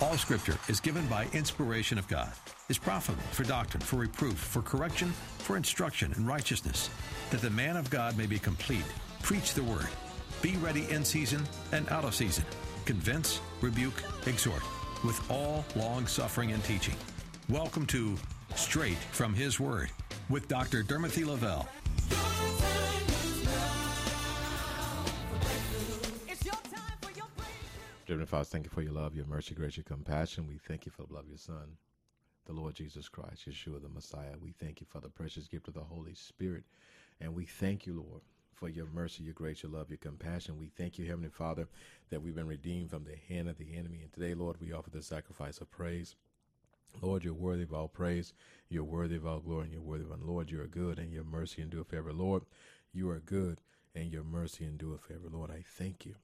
All Scripture is given by inspiration of God, is profitable for doctrine, for reproof, for correction, for instruction in righteousness, that the man of God may be complete. Preach the word. Be ready in season and out of season. Convince, rebuke, exhort, with all long-suffering and teaching. Welcome to Straight from His Word with Dr. Dermothy Lavelle. Heavenly Father, thank you for your love, your mercy, grace, your compassion. We thank you for the love of your Son, the Lord Jesus Christ, Yeshua the Messiah. We thank you for the precious gift of the Holy Spirit. And we thank you, Lord, for your mercy, your grace, your love, your compassion. We thank you, Heavenly Father, that we've been redeemed from the hand of the enemy. And today, Lord, we offer the sacrifice of praise. Lord, you're worthy of all praise. You're worthy of all glory, and you're worthy of all. Lord, you are good, and your mercy endureth forever. Lord, you are good, and your mercy endureth forever. Lord, I thank you.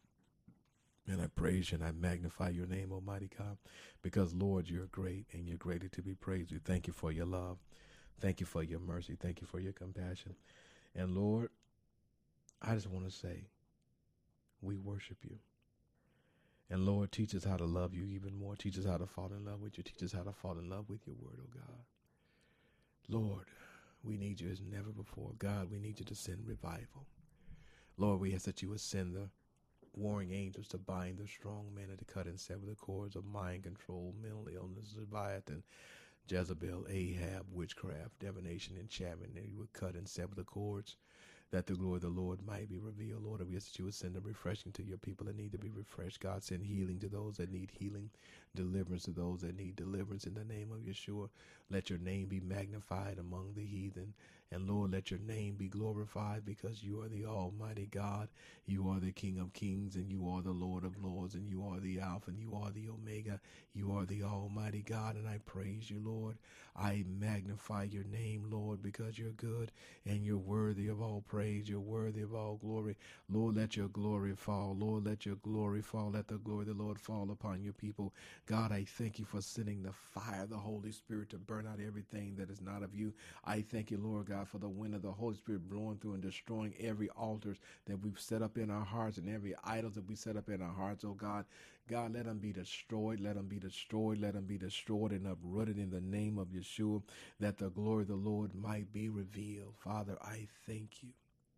And I praise you and I magnify your name, Almighty God, because, Lord, you're great and you're greatly to be praised. We thank you for your love. Thank you for your mercy. Thank you for your compassion. And, Lord, I just want to say, we worship you. And, Lord, teach us how to love you even more. Teach us how to fall in love with you. Teach us how to fall in love with your word, oh God. Lord, we need you as never before. God, we need you to send revival. Lord, we ask that you would send the warring angels to bind the strong man and to cut and sever the cords of mind control, mental illness, Leviathan, Jezebel, Ahab, witchcraft, divination, enchantment, and you would cut and sever the cords, that the glory of the Lord might be revealed. Lord, we ask that you would send a refreshing to your people that need to be refreshed. God, send healing to those that need healing, deliverance to those that need deliverance in the name of Yeshua. Let your name be magnified among the heathen. And Lord, let your name be glorified because you are the Almighty God. You are the King of Kings and you are the Lord of Lords and you are the Alpha and you are the Omega. You are the Almighty God and I praise you, Lord. I magnify your name, Lord, because you're good and you're worthy of all praise. You're worthy of all glory. Lord, let your glory fall. Lord, let your glory fall. Let the glory of the Lord fall upon your people. God, I thank you for sending the fire of the Holy Spirit to burn out everything that is not of you. I thank you, Lord God, for the wind of the Holy Spirit blowing through and destroying every altars that we've set up in our hearts and every idols that we set up in our hearts, oh God. God, let them be destroyed. Let them be destroyed. Let them be destroyed and uprooted in the name of Yeshua, that the glory of the Lord might be revealed. Father, I thank you.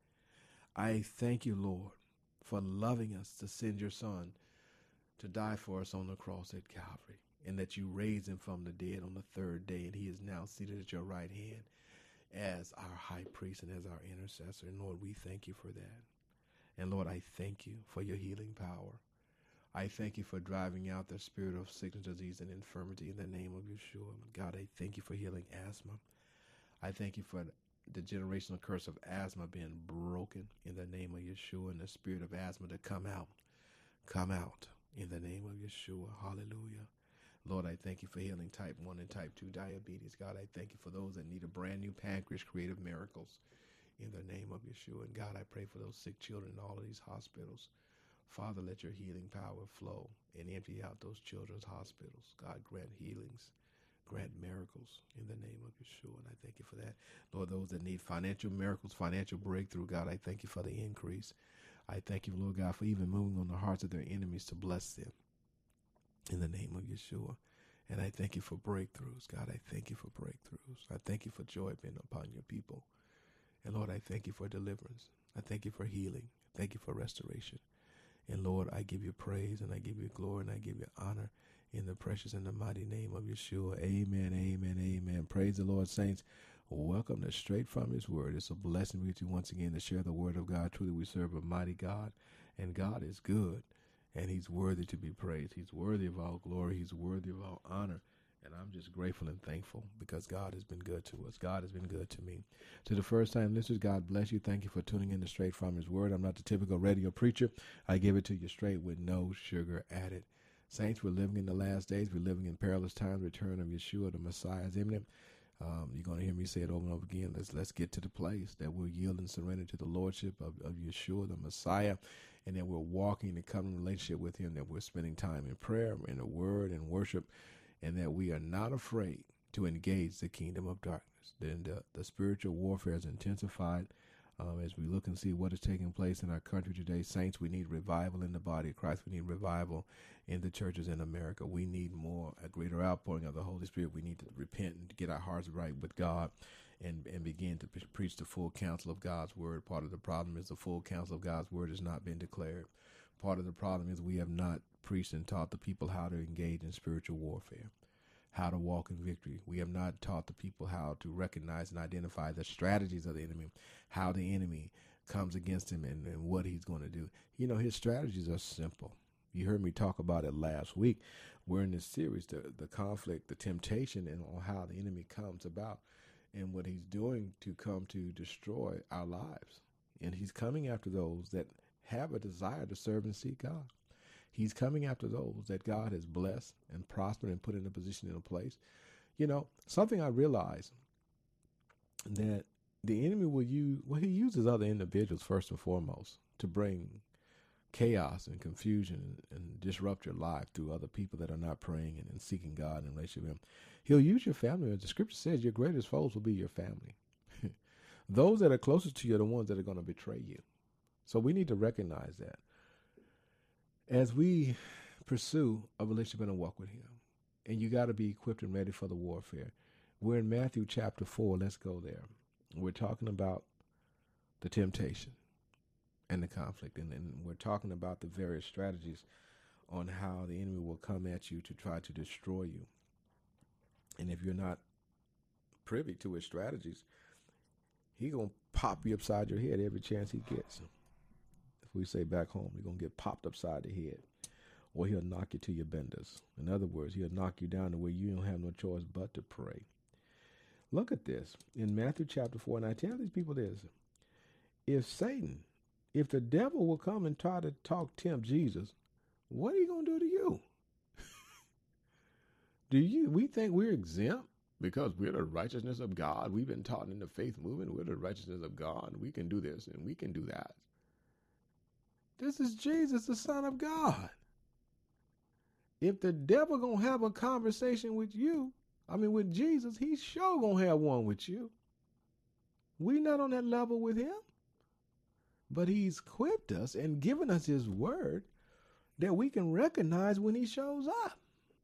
I thank you, Lord, for loving us to send your Son to die for us on the cross at Calvary, and that you raised him from the dead on the third day, and he is now seated at your right hand as our high priest and as our intercessor. And Lord, we thank you for that. And Lord, I thank you for your healing power. I thank you for driving out the spirit of sickness, disease, and infirmity in the name of Yeshua. God, I thank you for healing asthma. I thank you for the generational curse of asthma being broken in the name of Yeshua, and the spirit of asthma to come out in the name of Yeshua. Hallelujah. Lord, I thank you for healing type 1 and type 2 diabetes. God, I thank you for those that need a brand new pancreas, creative miracles in the name of Yeshua. And God, I pray for those sick children in all of these hospitals. Father, let your healing power flow and empty out those children's hospitals. God, grant healings, grant miracles in the name of Yeshua. And I thank you for that. Lord, those that need financial miracles, financial breakthrough, God, I thank you for the increase. I thank you, Lord God, for even moving on the hearts of their enemies to bless them in the name of Yeshua. And I thank you for breakthroughs. God, I thank you for breakthroughs. I thank you for joy being upon your people. And Lord, I thank you for deliverance. I thank you for healing. I thank you for restoration. And Lord, I give you praise and I give you glory and I give you honor in the precious and the mighty name of Yeshua. Amen, amen, amen. Praise the Lord, saints. Welcome to Straight from His Word. It's a blessing with you once again to share the word of God. Truly, we serve a mighty God, and God is good, and He's worthy to be praised. He's worthy of all glory. He's worthy of all honor. And I'm just grateful and thankful because God has been good to us. God has been good to me. To the first-time listeners, God bless you. Thank you for tuning in to Straight from His Word. I'm not the typical radio preacher. I give it to you straight with no sugar added. Saints, we're living in the last days. We're living in perilous times. Return of Yeshua, the Messiah, is imminent. You're going to hear me say it over and over again. Let's get to the place that we're yielding surrender to the Lordship of Yeshua, the Messiah, and that we're walking in a covenant relationship with Him, that we're spending time in prayer, in the Word, and worship, and that we are not afraid to engage the kingdom of darkness. Then the spiritual warfare is intensified As we look and see what is taking place in our country today, saints, we need revival in the body of Christ. We need revival in the churches in America. We need a greater outpouring of the Holy Spirit. We need to repent and get our hearts right with God and begin to preach the full counsel of God's word. Part of the problem is the full counsel of God's word has not been declared. Part of the problem is we have not preached and taught the people how to engage in spiritual warfare, how to walk in victory. We have not taught the people how to recognize and identify the strategies of the enemy, how the enemy comes against him and what he's going to do. You know, his strategies are simple. You heard me talk about it last week. We're in this series, the conflict, the temptation, and on how the enemy comes about and what he's doing to come to destroy our lives. And he's coming after those that have a desire to serve and seek God. He's coming after those that God has blessed and prospered and put in a position in a place. You know, something I realized that the enemy will use, he uses other individuals first and foremost to bring chaos and confusion and disrupt your life through other people that are not praying and seeking God and relationship with him. He'll use your family. As the scripture says, your greatest foes will be your family. Those that are closest to you are the ones that are going to betray you. So we need to recognize that as we pursue a relationship and a walk with him. And you got to be equipped and ready for the warfare. We're in Matthew chapter 4. Let's go there. We're talking about the temptation and the conflict. And we're talking about the various strategies on how the enemy will come at you to try to destroy you. And if you're not privy to his strategies, he's going to pop you upside your head every chance he gets. If we say back home, you're going to get popped upside the head. Or he'll knock you to your benders. In other words, he'll knock you down to where you don't have no choice but to pray. Look at this. In Matthew chapter 4, and I tell these people this. If the devil will come and try to tempt Jesus, what are you going to do to you? We think we're exempt because we're the righteousness of God. We've been taught in the faith movement, we're the righteousness of God. We can do this and we can do that. This is Jesus, the Son of God. If the devil going to have a conversation with Jesus, he's sure going to have one with you. We're not on that level with him. But he's equipped us and given us his word that we can recognize when he shows up.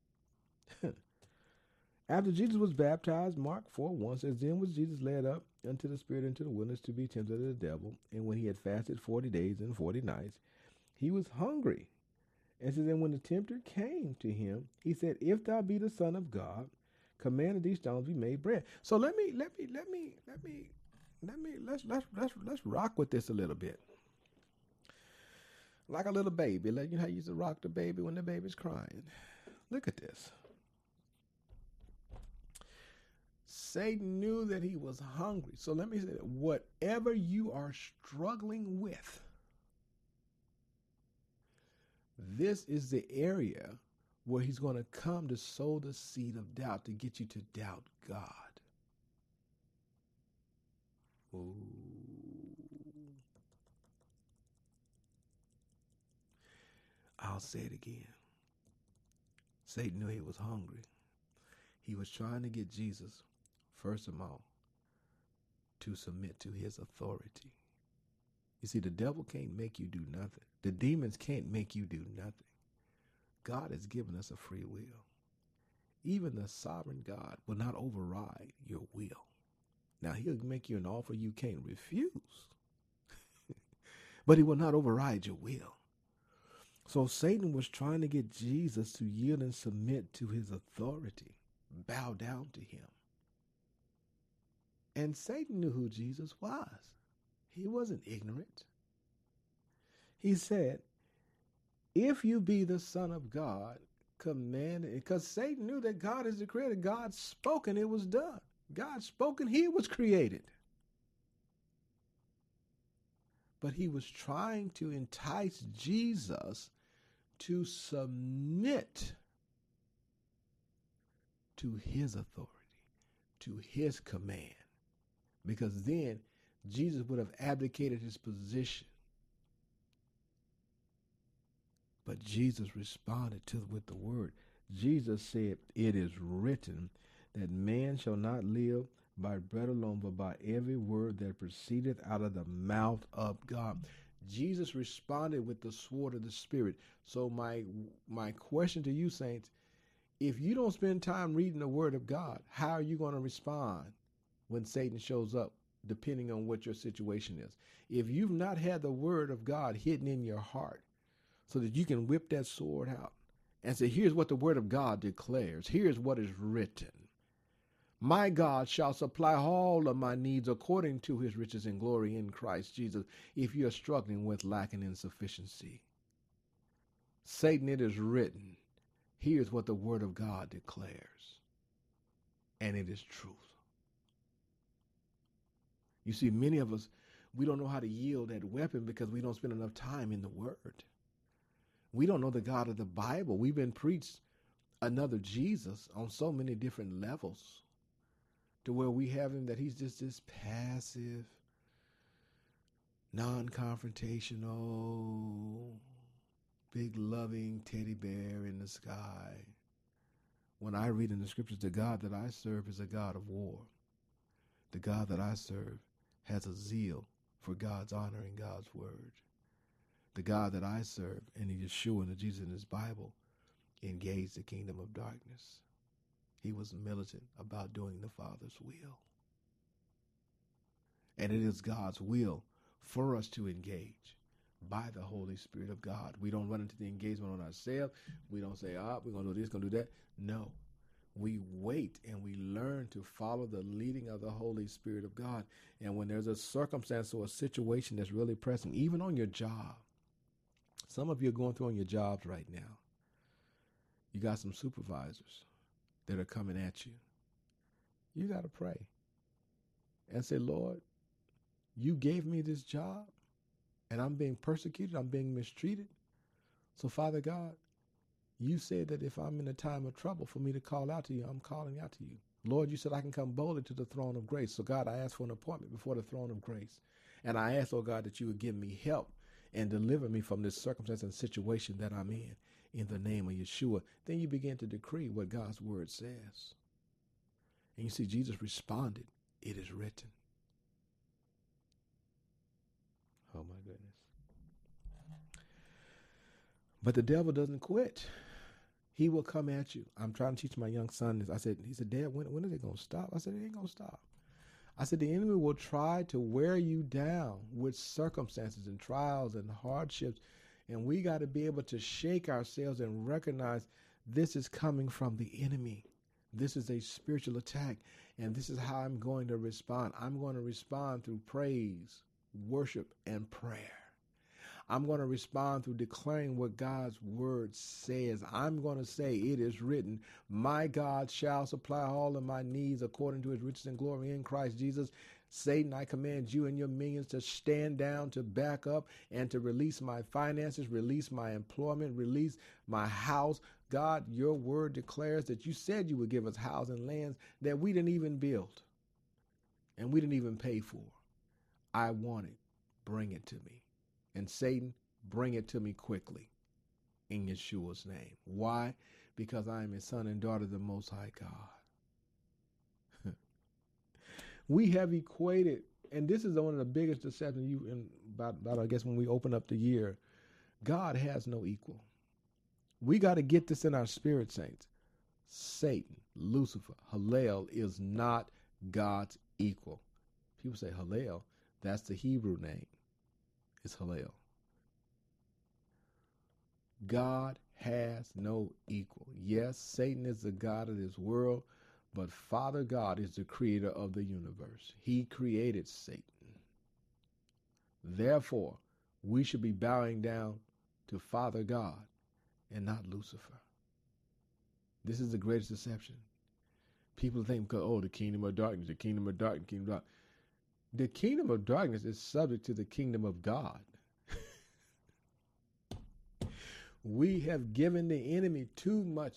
After Jesus was baptized, Mark 4:1 says, Then was Jesus led up unto the Spirit into the wilderness to be tempted of the devil. And when he had fasted 40 days and 40 nights, he was hungry. And so then when the tempter came to him, he said, If thou be the Son of God, command that these stones be made bread. So let's rock with this a little bit. Like a little baby. You know how you used to rock the baby when the baby's crying. Look at this. Satan knew that he was hungry. So let me say that whatever you are struggling with, this is the area where he's going to come to sow the seed of doubt to get you to doubt God. Ooh. I'll say it again. Satan knew he was hungry. He was trying to get Jesus, first of all, to submit to his authority. You see, the devil can't make you do nothing. The demons can't make you do nothing. God has given us a free will. Even the sovereign God will not override your will. Now, he'll make you an offer you can't refuse. But he will not override your will. So Satan was trying to get Jesus to yield and submit to his authority, bow down to him. And Satan knew who Jesus was. He wasn't ignorant. He said, if you be the Son of God, command it. Because Satan knew that God is the creator. God spoke and it was done. God spoke and he was created. But he was trying to entice Jesus to submit to his authority, to his command. Because then Jesus would have abdicated his position. But Jesus responded with the word. Jesus said, it is written that man shall not live by bread alone, but by every word that proceedeth out of the mouth of God. Jesus responded with the sword of the Spirit. So my question to you, saints, if you don't spend time reading the Word of God, how are you going to respond when Satan shows up, depending on what your situation is? If you've not had the Word of God hidden in your heart so that you can whip that sword out and say, here's what the Word of God declares. Here's what is written. My God shall supply all of my needs according to his riches and glory in Christ Jesus. If you're struggling with lack and insufficiency, Satan, it is written. Here's what the Word of God declares. And it is truth. You see, many of us, we don't know how to yield that weapon because we don't spend enough time in the Word. We don't know the God of the Bible. We've been preached another Jesus on so many different levels, to where we have him that he's just this passive, non-confrontational, big loving teddy bear in the sky. When I read in the scriptures, the God that I serve is a God of war. The God that I serve has a zeal for God's honor and God's word. The God that I serve, and Yeshua and Jesus in his Bible, engaged the kingdom of darkness. He was militant about doing the Father's will. And it is God's will for us to engage by the Holy Spirit of God. We don't run into the engagement on ourselves. We don't say, we're going to do this, going to do that. No. We wait and we learn to follow the leading of the Holy Spirit of God. And when there's a circumstance or a situation that's really pressing, even on your job, some of you are going through on your jobs right now. You got some supervisors that are coming at you. You got to pray and say, Lord, you gave me this job and I'm being persecuted. I'm being mistreated. So Father God, you said that if I'm in a time of trouble for me to call out to you, I'm calling out to you. Lord, you said I can come boldly to the throne of grace. So God, I ask for an appointment before the throne of grace. And I ask, oh God, that you would give me help and deliver me from this circumstance and situation that I'm in the name of Yeshua. Then you begin to decree what God's word says. And you see, Jesus responded, it is written. Oh my goodness. But the devil doesn't quit. He will come at you. I'm trying to teach my young son this. He said, Dad, when are they going to stop? I said, it ain't going to stop. I said, the enemy will try to wear you down with circumstances and trials and hardships. And we got to be able to shake ourselves and recognize this is coming from the enemy. This is a spiritual attack. And this is how I'm going to respond. I'm going to respond through praise, worship, and prayer. I'm going to respond through declaring what God's word says. I'm going to say, it is written, my God shall supply all of my needs according to his riches and glory in Christ Jesus. Satan, I command you and your minions to stand down, to back up, and to release my finances, release my employment, release my house. God, your word declares that you said you would give us houses and lands that we didn't even build and we didn't even pay for. I want it. Bring it to me. And Satan, bring it to me quickly in Yeshua's name. Why? Because I am a son and daughter of the Most High God. We have equated, and this is one of the biggest deceptions about I guess when we open up the year, God has no equal. We got to get this in our spirit, saints. Satan, Lucifer, Hallel is not God's equal. People say Hallel, that's the Hebrew name. It's Hallel. God has no equal. Yes, Satan is the God of this world, but Father God is the creator of the universe. He created Satan. Therefore, we should be bowing down to Father God and not Lucifer. This is the greatest deception. People think, the kingdom of darkness, the kingdom of darkness, kingdom of darkness. The kingdom of darkness is subject to the kingdom of God. We have given the enemy too much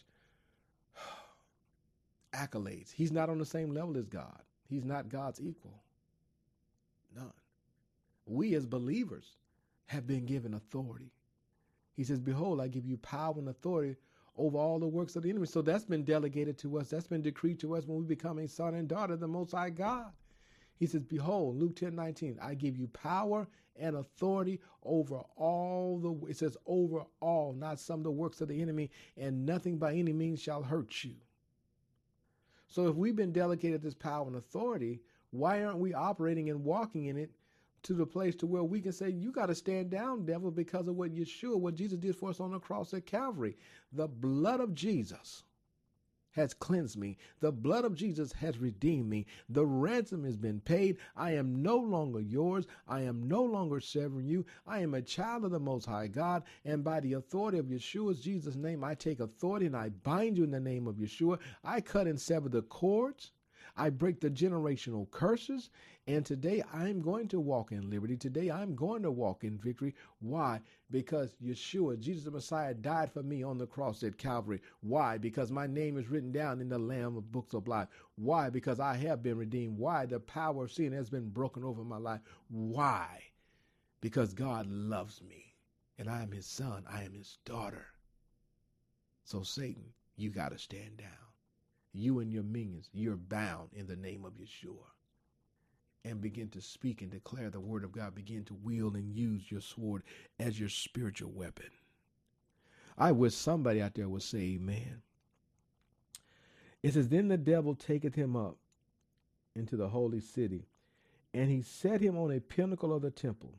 accolades. He's not on the same level as God. He's not God's equal. None. We as believers have been given authority. He says, behold, I give you power and authority over all the works of the enemy. So that's been delegated to us. That's been decreed to us when we become a son and daughter of the Most High God. He says, behold, Luke 10:19, I give you power and authority over all it says over all, not some of the works of the enemy, and nothing by any means shall hurt you. So if we've been delegated this power and authority, why aren't we operating and walking in it to the place to where we can say, you got to stand down, devil, because of what Jesus did for us on the cross at Calvary. The blood of Jesus has cleansed me. The blood of Jesus has redeemed me. The ransom has been paid. I am no longer yours. I am no longer severing you. I am a child of the Most High God. And by the authority of Yeshua, Jesus' name, I take authority and I bind you in the name of Yeshua. I cut and sever the cords. I break the generational curses. And today I'm going to walk in liberty. Today I'm going to walk in victory. Why? Because Yeshua, Jesus the Messiah, died for me on the cross at Calvary. Why? Because my name is written down in the Lamb of Books of Life. Why? Because I have been redeemed. Why? The power of sin has been broken over my life. Why? Because God loves me and I am his son. I am his daughter. So Satan, you got to stand down. You and your minions, you're bound in the name of Yeshua. And begin to speak and declare the word of God. Begin to wield and use your sword as your spiritual weapon. I wish somebody out there would say amen. It says, then the devil taketh him up into the holy city, and he set him on a pinnacle of the temple.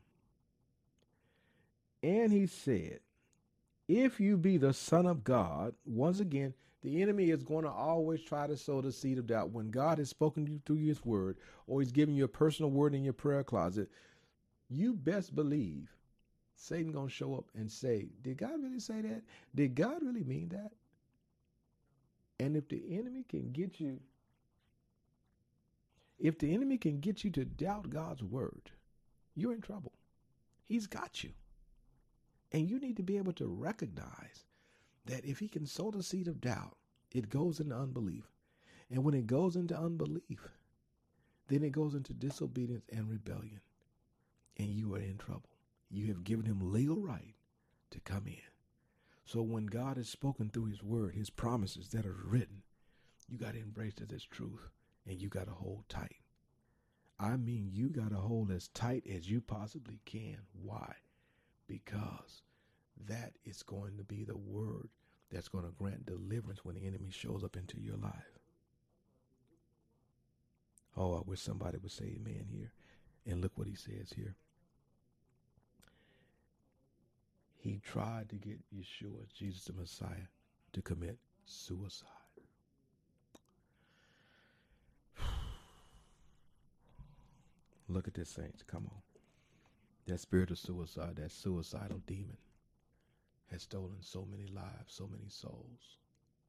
And he said, if you be the Son of God, once again, the enemy is going to always try to sow the seed of doubt. When God has spoken to you through his word, or he's giving you a personal word in your prayer closet, you best believe Satan going to show up and say, did God really say that? Did God really mean that? And if the enemy can get you to doubt God's word, you're in trouble. He's got you. And you need to be able to recognize that if he can sow the seed of doubt, it goes into unbelief. And when it goes into unbelief, then it goes into disobedience and rebellion. And you are in trouble. You have given him legal right to come in. So when God has spoken through his word, his promises that are written, you got to embrace it as truth, and you got to hold tight. I mean, you got to hold as tight as you possibly can. Why? Because that is going to be the word that's going to grant deliverance when the enemy shows up into your life. Oh, I wish somebody would say amen here. And look what he says here. He tried to get Yeshua, Jesus the Messiah, to commit suicide. Look at this, saints. Come on. That spirit of suicide, that suicidal demon, has stolen so many lives, so many souls.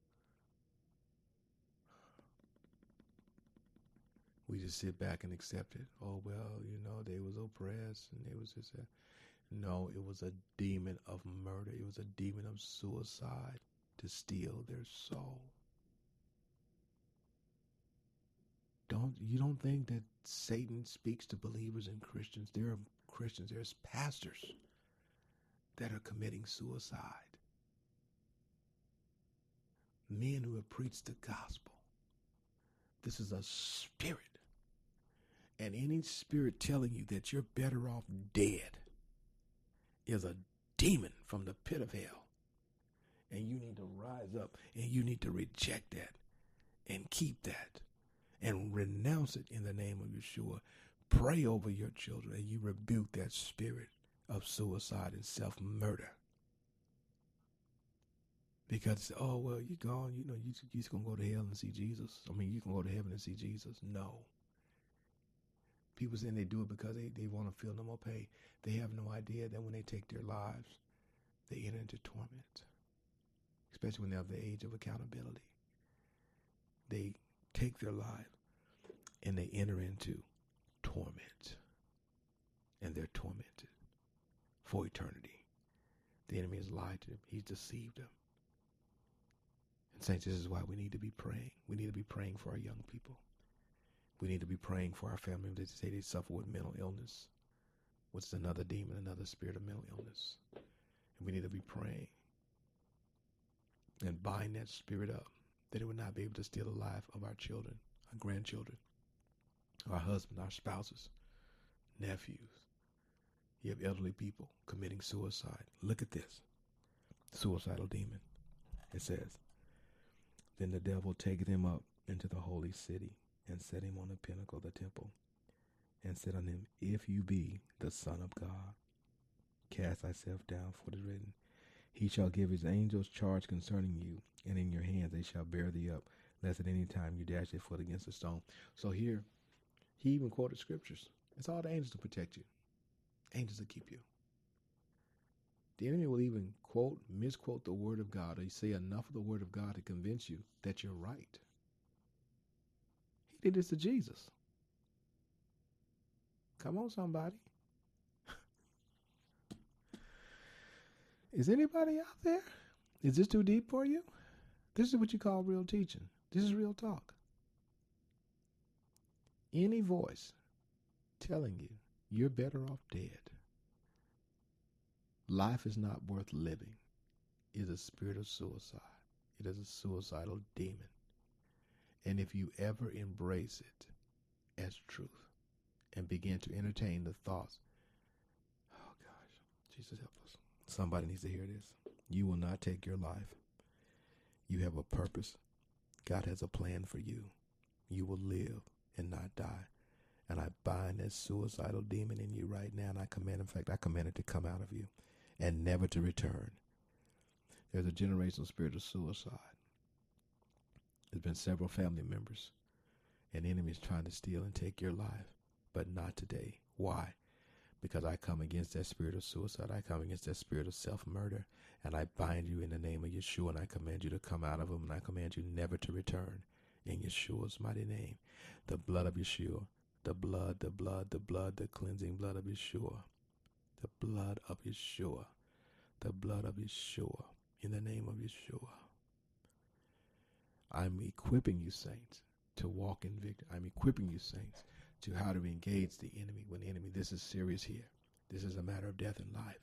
We just sit back and accept it. Oh, well, they was oppressed and they was just No, it was a demon of murder. It was a demon of suicide to steal their soul. You don't think that Satan speaks to believers and Christians? There are Christians, there's pastors that are committing suicide. Men who have preached the gospel. This is a spirit. And any spirit telling you that you're better off dead is a demon from the pit of hell. And you need to rise up and you need to reject that and keep that and renounce it in the name of Yeshua. Pray over your children and you rebuke that spirit of suicide and self-murder. Because, oh, well, you're gone. You're just going to go to hell and see Jesus. I mean, you can go to heaven and see Jesus. No. People saying they do it because they want to feel no more pain. They have no idea that when they take their lives, they enter into torment. Especially when they're of the age of accountability. They take their life and they enter into torment. And they're tormented for eternity. The enemy has lied to them. He's deceived them. And saints, this is why we need to be praying. We need to be praying for our young people. We need to be praying for our family members that say they suffer with mental illness, which is another demon, another spirit of mental illness. And we need to be praying and bind that spirit up, that it would not be able to steal the life of our children, our grandchildren, our husbands, our spouses, nephews. You have elderly people committing suicide. Look at this. Suicidal demon. It says, then the devil taketh him up into the holy city and set him on the pinnacle of the temple and said unto him, if you be the Son of God, cast thyself down, for it is written, he shall give his angels charge concerning you, and in your hands they shall bear thee up, lest at any time you dash your foot against a stone. So here, he even quoted scriptures. It's all the angels to protect you. Angels to keep you. The enemy will even misquote the word of God, or you say enough of the word of God to convince you that you're right. He did this to Jesus. Come on, somebody. Is anybody out there? Is this too deep for you? This is what you call real teaching. This is real talk. Any voice telling you you're better off dead, life is not worth living, is a spirit of suicide. It is a suicidal demon. And if you ever embrace it as truth and begin to entertain the thoughts, oh gosh, Jesus help us. Somebody needs to hear this. You will not take your life. You have a purpose. God has a plan for you. You will live and not die. And I bind that suicidal demon in you right now, and I command it to come out of you and never to return. There's a generational spirit of suicide. There's been several family members, and enemies trying to steal and take your life, but not today. Why? Because I come against that spirit of suicide. I come against that spirit of self-murder, and I bind you in the name of Yeshua, and I command you to come out of them, and I command you never to return in Yeshua's mighty name. The blood of Yeshua, the blood, the cleansing blood of Yeshua, the blood of Yeshua, the blood of Yeshua, in the name of Yeshua. I'm equipping you, saints, to walk in victory. I'm equipping you, saints, to how to engage the enemy when the enemy, this is serious here. This is a matter of death and life.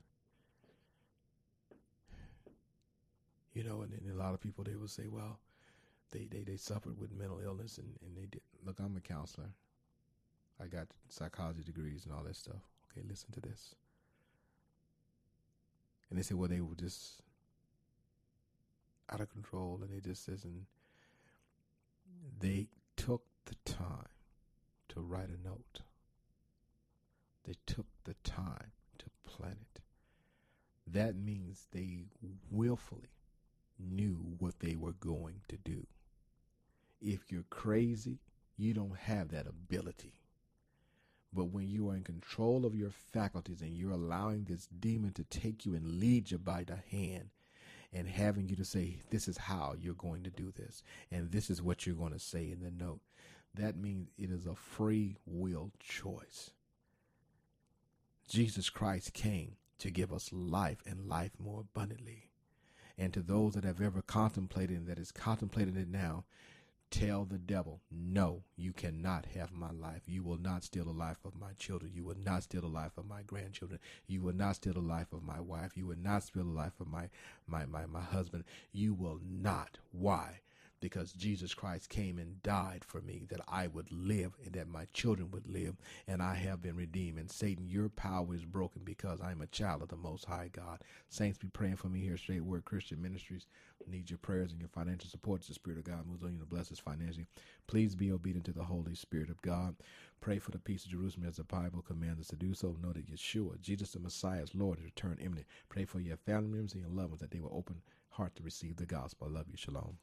You know, and a lot of people, they will say, well, they suffered with mental illness and they did. Look, I'm a counselor. I got psychology degrees and all that stuff. Okay, listen to this. And they say, well, they were just out of control, and they just says, and they took the time to write a note. They took the time to plan it. That means they willfully knew what they were going to do. If you're crazy, you don't have that ability. But when you are in control of your faculties and you're allowing this demon to take you and lead you by the hand and having you to say, this is how you're going to do this, and this is what you're going to say in the note, that means it is a free will choice. Jesus Christ came to give us life and life more abundantly. And to those that have ever contemplated and that is contemplating it now, tell the devil, no, you cannot have my life. You will not steal the life of my children. You will not steal the life of my grandchildren. You will not steal the life of my wife. You will not steal the life of my husband. You will not. Why? Because Jesus Christ came and died for me that I would live and that my children would live, and I have been redeemed. And Satan, your power is broken because I am a child of the Most High God. Saints, be praying for me here at Straight Word Christian Ministries. Need your prayers and your financial support as the Spirit of God moves on you to bless us financially. Please be obedient to the Holy Spirit of God. Pray for the peace of Jerusalem as the Bible commands us to do so. Know that Yeshua, Jesus the Messiah, is Lord, is return imminent. Pray for your family members and your loved ones that they will open heart to receive the gospel. I love you. Shalom.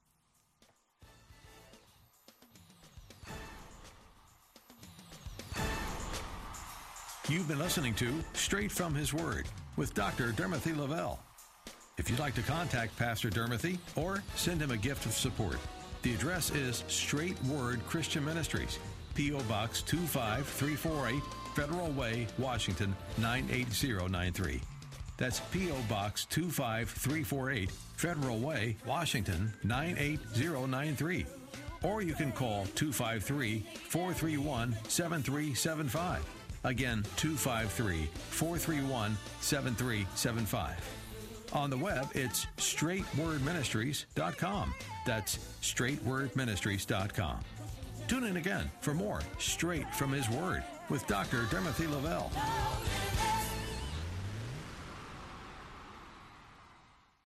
You've been listening to Straight from His Word with Dr. Dermothy Lavelle. If you'd like to contact Pastor Dermothy or send him a gift of support, the address is Straight Word Christian Ministries, P.O. Box 25348, Federal Way, Washington 98093. That's P.O. Box 25348, Federal Way, Washington 98093. Or you can call 253-431-7375. Again, 253-431-7375. On the web, it's straightwordministries.com. That's straightwordministries.com. Tune in again for more Straight from His Word with Dr. Timothy Lavelle.